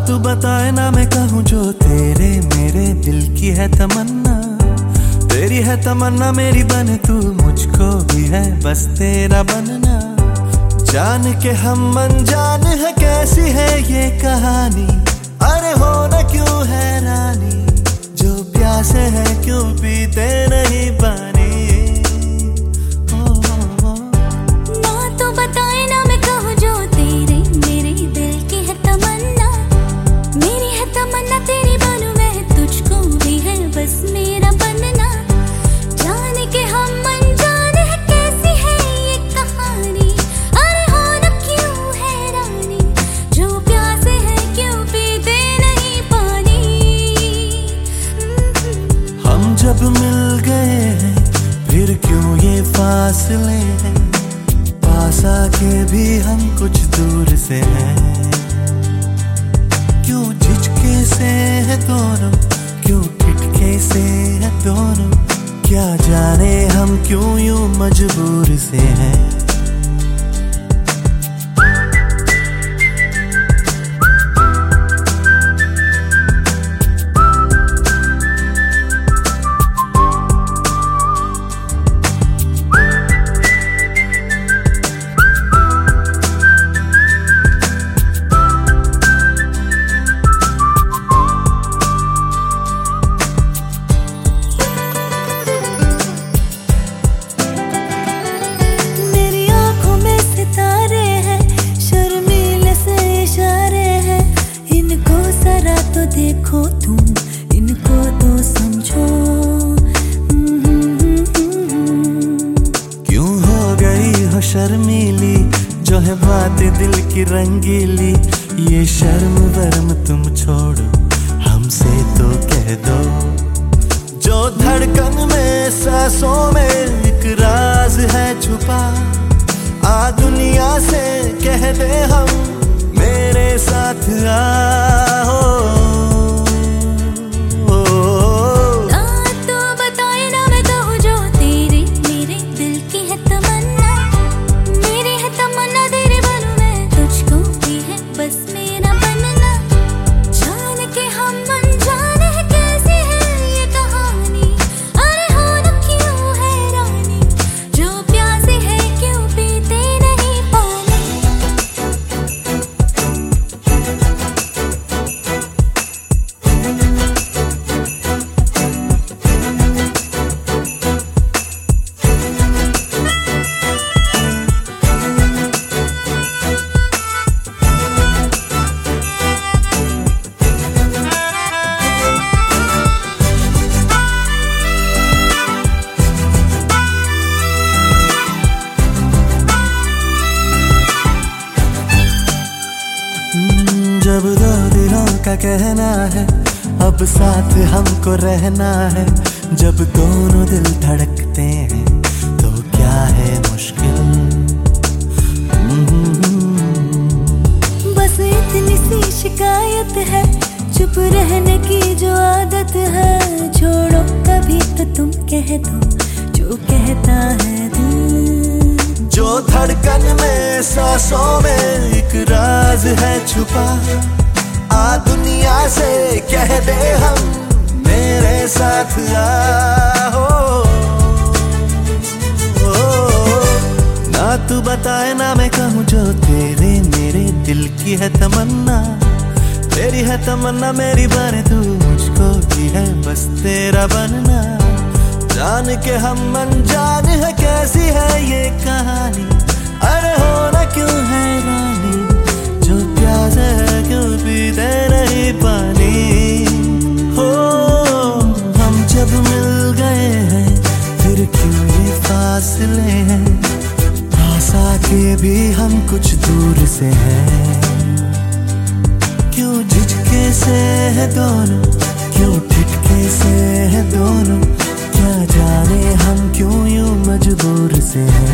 तू बताए ना मैं कहूँ जो तेरे मेरे दिल की है तमन्ना। तेरी है तमन्ना मेरी बन तू, मुझको भी है बस तेरा बनना। जान के हम अनजान है, कैसी है ये कहानी। अरे हो न क्यों हैरानी, जो प्यासे है क्यों पीते नहीं पानी। जब मिल गए हैं फिर क्यों ये फासले हैं, पास आके भी हम कुछ दूर से हैं। क्यों झिझके से है दोनों, क्यों ठिठके से है दोनों, क्या जाने हम क्यों यूं मजबूर से हैं। देखो तुम इनको तो समझो। क्यों हो गई हो शर्मीली, जो है बातें दिल की रंगीली। ये शर्म वर्म तुम छोड़ो, हमसे तो कह दो। जो धड़कन में सांसों में एक राज है छुपा, आ दुनिया से कह दे हम मेरे साथ आओ। जब दो दिलों का कहना है अब साथ हमको रहना है। जब दोनों दिल धड़कते हैं तो क्या है मुश्किल। बस इतनी सी शिकायत है, चुप रहने की जो आदत है। छोड़ो कभी तो तुम कह दो जो कहता है दिल। जो धड़कन में सांसों में एक राज है छुपा, आ दुनिया से कह दे हम मेरे साथ आओ। ना तू बताए ना मैं कहूँ जो तेरे मेरे दिल की है तमन्ना। तेरी है तमन्ना मेरी बने तू, मुझको भी है बस तेरा बनना। जान के हम अनजान है, कैसी है ये कहानी। अरे हो न क्यों हैरानी, जो प्यास है क्यों पीते नहीं पानी। हो हम जब मिल गए हैं फिर क्यों ये फासले हैं, पास आके भी हम कुछ दूर से हैं। क्यों झिझके से है दोनों, क्यों ठिठके से है दोनों, क्या जाने हम क्यों यूं मजबूर से हैं।